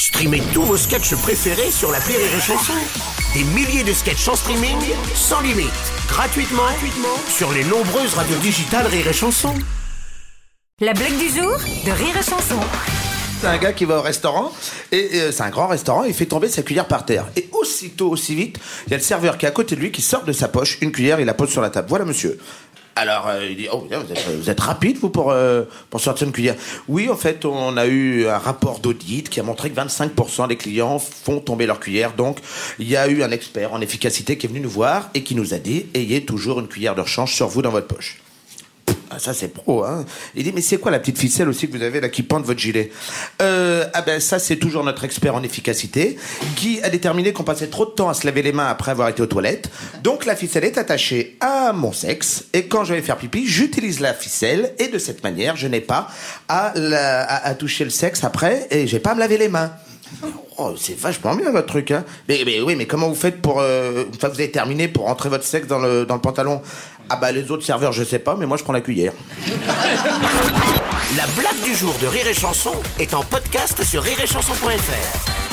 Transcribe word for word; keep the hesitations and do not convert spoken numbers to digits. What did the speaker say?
Streamez tous vos sketchs préférés sur l'appli Rire et Chanson. Des milliers de sketchs en streaming, sans limite, gratuitement, gratuitement sur les nombreuses radios digitales Rire et Chanson. La blague du jour de Rire et Chanson. C'est un gars qui va au restaurant, et euh, c'est un grand restaurant, il fait tomber sa cuillère par terre. Et aussitôt, aussi vite, il y a le serveur qui est à côté de lui, qui sort de sa poche une cuillère, il la pose sur la table. Voilà, monsieur. Alors, euh, il dit, oh, vous êtes, vous êtes rapide, vous, pour, euh, pour sortir une cuillère. Oui, en fait, on a eu un rapport d'audit qui a montré que vingt-cinq pour cent des clients font tomber leur cuillère. Donc, il y a eu un expert en efficacité qui est venu nous voir et qui nous a dit, ayez toujours une cuillère de rechange sur vous dans votre poche. Ah, ça c'est pro, hein. Il dit, mais c'est quoi la petite ficelle aussi que vous avez là qui pend de votre gilet? euh, Ah ben ça c'est toujours notre expert en efficacité qui a déterminé qu'on passait trop de temps à se laver les mains après avoir été aux toilettes. Donc la ficelle est attachée à mon sexe et quand je vais faire pipi, j'utilise la ficelle et de cette manière, je n'ai pas à, la, à, à toucher le sexe après et j'ai pas à me laver les mains. Oh, c'est vachement bien votre truc, hein. Mais, mais oui, mais comment vous faites pour... Euh, une fois que vous avez terminé, pour rentrer votre sexe dans le, dans le pantalon? Ah bah les autres serveurs, je sais pas, mais moi je prends la cuillère. La blague du jour de Rire et Chanson est en podcast sur rire et chanson point f r.